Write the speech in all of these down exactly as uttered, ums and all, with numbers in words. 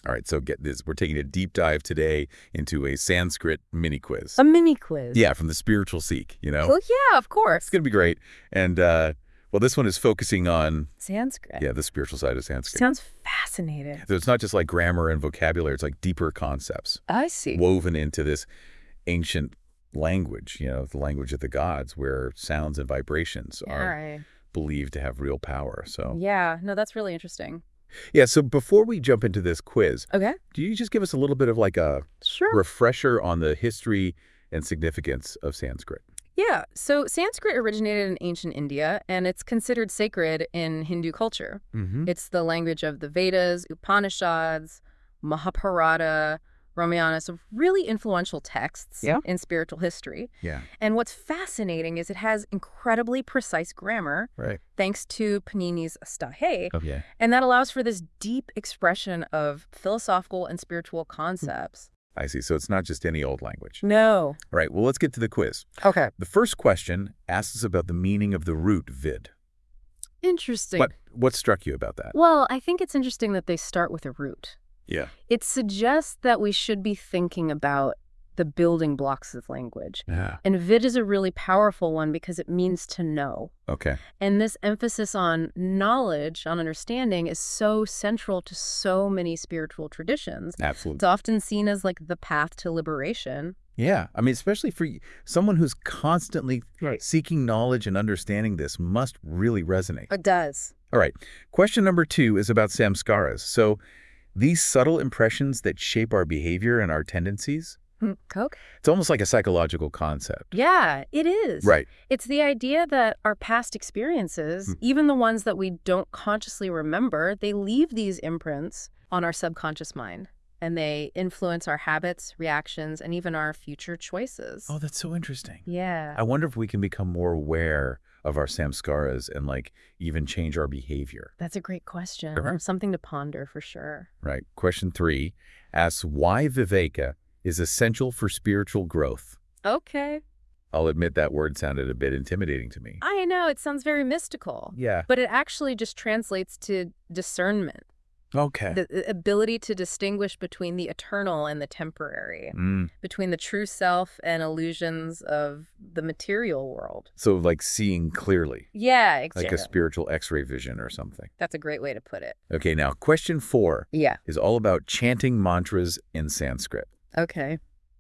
All right, so get this. We're taking a deep dive today into a Sanskrit mini quiz. A mini quiz. Yeah, from the Spiritual Seek, you know? Well, yeah, of course. It's going to be great. And, uh, well, this one is focusing on... Sanskrit. Yeah, the spiritual side of Sanskrit. Sounds fascinating. So it's not just like grammar and vocabulary. It's like deeper concepts I see. woven into this ancient language, you know, the language of the gods, where sounds and vibrations All are right. believed to have real power. So, Yeah, no, that's really interesting. yeah, so before we jump into this quiz, Okay. do you just give us a little bit of like a Sure. refresher on the history and significance of Sanskrit? Yeah, so Sanskrit originated in ancient India, and it's considered sacred in Hindu culture. Mm-hmm. It's the language of the Vedas, Upanishads, Mahabharata, Ramayana, so really influential texts Yeah. in spiritual history. Yeah, And what's fascinating is it has incredibly precise grammar, right. thanks to Panini's Stahe, Oh, yeah. and that allows for this deep expression of philosophical and spiritual concepts. I see. So it's not just any old language. No. All right, well, let's get to the quiz. Okay. The first question asks us about the meaning of the root vid. Interesting. What, what struck you about that? Well, I think it's interesting that they start with a root. Yeah. It suggests that we should be thinking about the building blocks of language. Yeah. And vid is a really powerful one because it means to know. Okay. And this emphasis on knowledge, on understanding, is so central to so many spiritual traditions. It's Absolutely. often seen as like the path to liberation. Yeah. I mean, especially for y- someone who's constantly Right. seeking knowledge and understanding this must really resonate. It does. All right. Question number two is about samskaras. So these subtle impressions that shape our behavior and our tendencies, Hmm, Coke? it's almost like a psychological concept. Yeah, it is. Right. It's the idea that our past experiences, Hmm. even the ones that we don't consciously remember, they leave these imprints on our subconscious mind. And they influence our habits, reactions, and even our future choices. Oh, that's so interesting. Yeah. I wonder if we can become more aware of our samskaras and like even change our behavior. That's a great question. Sure. Something to ponder for sure. Right. Question three asks why viveka is essential for spiritual growth. Okay. I'll admit that word sounded a bit intimidating to me. I know, it sounds very mystical. Yeah. But it actually just translates to discernment. Okay. The ability to distinguish between the eternal and the temporary, Mm. between the true self and illusions of the material world. So like seeing clearly, Yeah, like exactly. a spiritual x-ray vision or something. That's a great way to put it. Okay, now question four Yeah. is all about chanting mantras in Sanskrit. Okay.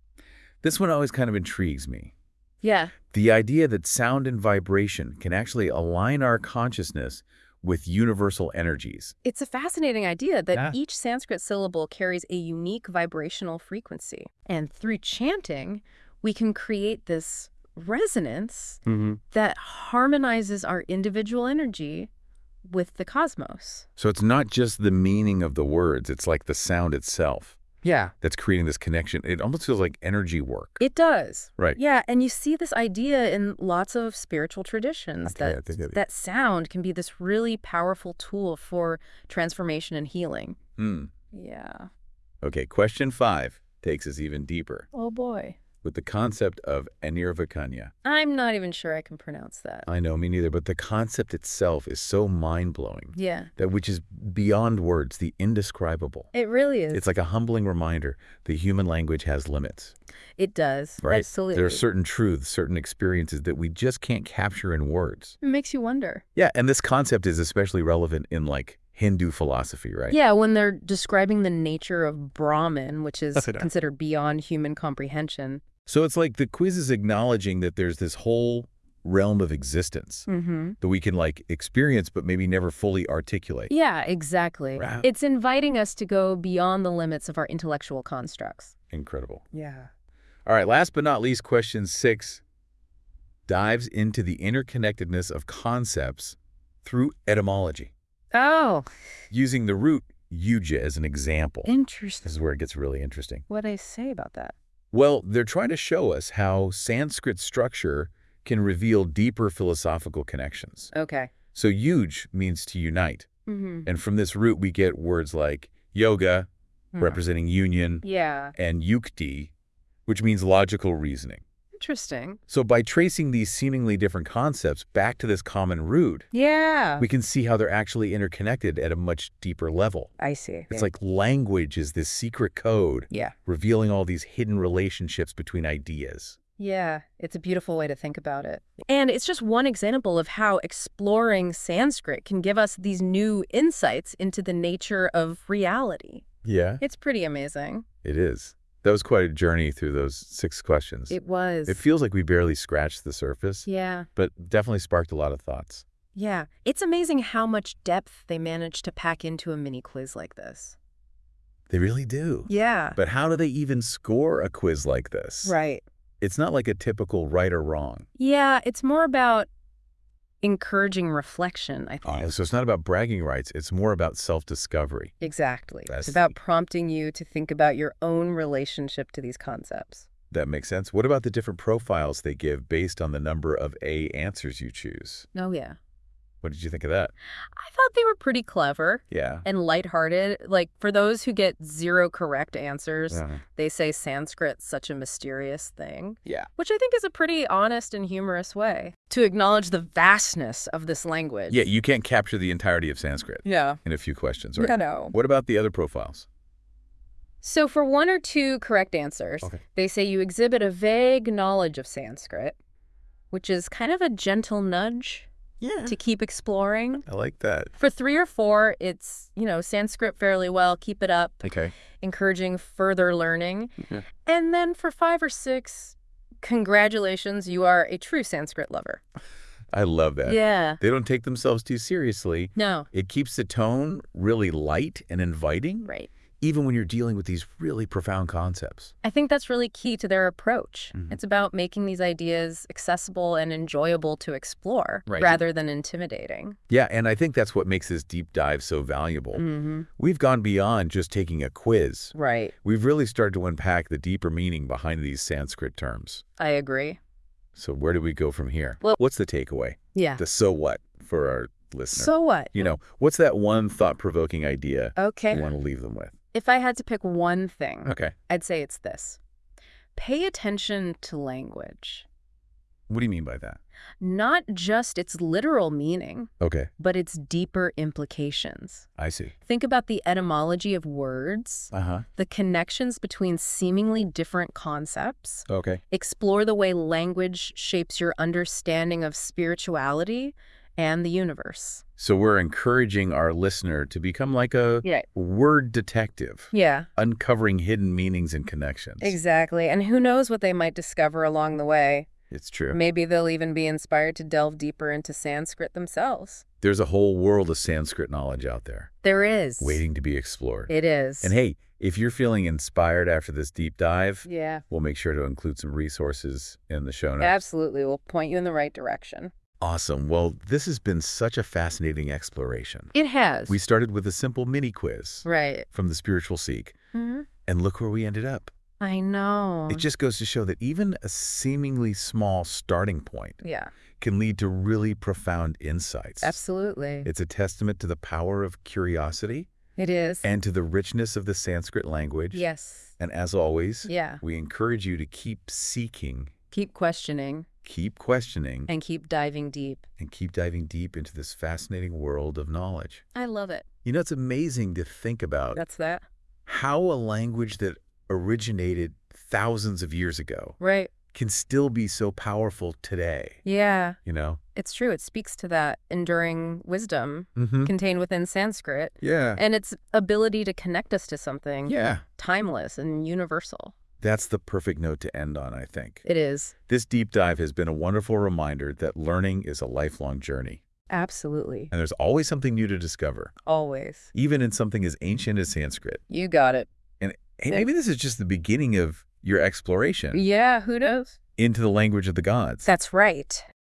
This one always kind of intrigues me. Yeah. The idea that sound and vibration can actually align our consciousness with universal energies. It's a fascinating idea that Yeah. each Sanskrit syllable carries a unique vibrational frequency. And through chanting, we can create this resonance Mm-hmm. that harmonizes our individual energy with the cosmos. So it's not just the meaning of the words, it's like the sound itself Yeah. that's creating this connection. It almost feels like energy work. It does. Right. Yeah, and you see this idea in lots of spiritual traditions Okay, I that think I- that sound can be this really powerful tool for transformation and healing. Hmm. Yeah. Okay, question five takes us even deeper Oh boy. with the concept of anirvakanya. I'm not even sure I can pronounce that. I know, me neither, but the concept itself is so mind-blowing, Yeah. that which is beyond words, the indescribable. It really is. It's like a humbling reminder the human language has limits, It does. right? Absolutely. There are certain truths, certain experiences that we just can't capture in words. It makes you wonder. Yeah, and this concept is especially relevant in like Hindu philosophy, right? Yeah, when they're describing the nature of Brahman, which is That's it. considered beyond human comprehension. So it's like the quiz is acknowledging that there's this whole realm of existence Mm-hmm. that we can like experience but maybe never fully articulate. Yeah, exactly. Right. It's inviting us to go beyond the limits of our intellectual constructs. Incredible. Yeah. All right, last but not least, question six dives into the interconnectedness of concepts through etymology, Oh, using the root yuja as an example. interesting. This is where it gets really interesting. What do I say about that? Well, they're trying to show us how Sanskrit structure can reveal deeper philosophical connections. Okay. So yuj means to unite. Mm-hmm. And from this root, we get words like yoga, representing union, Yeah. and yukti, which means logical reasoning. Interesting. So by tracing these seemingly different concepts back to this common root, Yeah. we can see how they're actually interconnected at a much deeper level. I see. It's like language is this secret code Yeah. revealing all these hidden relationships between ideas. Yeah, it's a beautiful way to think about it. And it's just one example of how exploring Sanskrit can give us these new insights into the nature of reality. Yeah, It's pretty amazing. it is. That was quite a journey through those six questions. It was. It feels like we barely scratched the surface, Yeah. but definitely sparked a lot of thoughts. Yeah. It's amazing how much depth they managed to pack into a mini quiz like this. They really do. Yeah. But how do they even score a quiz like this? Right. It's not like a typical right or wrong. Yeah, it's more about encouraging reflection, I think. Oh, so it's not about bragging rights. It's more about self-discovery. Exactly. That's- It's about prompting you to think about your own relationship to these concepts. That makes sense. What about the different profiles they give based on the number of A answers you choose? Oh, yeah. What did you think of that? I thought they were pretty clever Yeah. and lighthearted. Like, for those who get zero correct answers, Uh-huh. they say Sanskrit's such a mysterious thing, Yeah. which I think is a pretty honest and humorous way to acknowledge the vastness of this language. Yeah, you can't capture the entirety of Sanskrit Yeah. in a few questions, right? I know. What about the other profiles? So for one or two correct answers, Okay. they say you exhibit a vague knowledge of Sanskrit, which is kind of a gentle nudge Yeah. to keep exploring. I like that. For three or four, it's, you know, Sanskrit fairly well, keep it up, Okay. encouraging further learning. Yeah. And then for five or six, congratulations, you are a true Sanskrit lover. I love that. Yeah. They don't take themselves too seriously. No. It keeps the tone really light and inviting, Right. even when you're dealing with these really profound concepts. I think that's really key to their approach. Mhm. It's about making these ideas accessible and enjoyable to explore Right. rather than intimidating. Yeah, and I think that's what makes this deep dive so valuable. Mm-hmm. We've gone beyond just taking a quiz. Right. We've really started to unpack the deeper meaning behind these Sanskrit terms. I agree. So where do we go from here? Well- What's the takeaway? Yeah. The so what for our listener? So what? You know, what's that one thought-provoking idea Okay. you want to leave them with? If I had to pick one thing, Okay. I'd say it's this. Pay attention to language. What do you mean by that? Not just its literal meaning, Okay. but its deeper implications. I see. Think about the etymology of words, Uh-huh. the connections between seemingly different concepts. Okay. Explore the way language shapes your understanding of spirituality and the universe. So we're encouraging our listener to become like a Yeah. word detective, Yeah, uncovering hidden meanings and connections. exactly. And who knows what they might discover along the way. It's true. Maybe they'll even be inspired to delve deeper into Sanskrit themselves. There's a whole world of Sanskrit knowledge out there There is. waiting to be explored. It is. And hey, if you're feeling inspired after this deep dive, Yeah, we'll make sure to include some resources in the show notes. absolutely. We'll point you in the right direction. Awesome. Well, this has been such a fascinating exploration. It has. We started with a simple mini quiz Right. from the Spiritual Seek, hmm and look where we ended up. I know. It just goes to show that even a seemingly small starting point Yeah, can lead to really profound insights. absolutely. It's a testament to the power of curiosity It is. and to the richness of the Sanskrit language. Yes. And as always, Yeah. we encourage you to keep seeking, Keep questioning keep questioning, and keep diving deep. and keep diving deep into this fascinating world of knowledge. I love it. You know, it's amazing to think about That's that. how a language that originated thousands of years ago Right. can still be so powerful today, Yeah, you know? it's true. It speaks to that enduring wisdom Mm-hmm. contained within Sanskrit Yeah. and its ability to connect us to something Yeah. timeless and universal. That's the perfect note to end on, I think. It is. This deep dive has been a wonderful reminder that learning is a lifelong journey, Absolutely. and there's always something new to discover, Always. even in something as ancient as Sanskrit. You got it. And hey, maybe this is just the beginning of your exploration Yeah, who knows? into the language of the gods. That's right.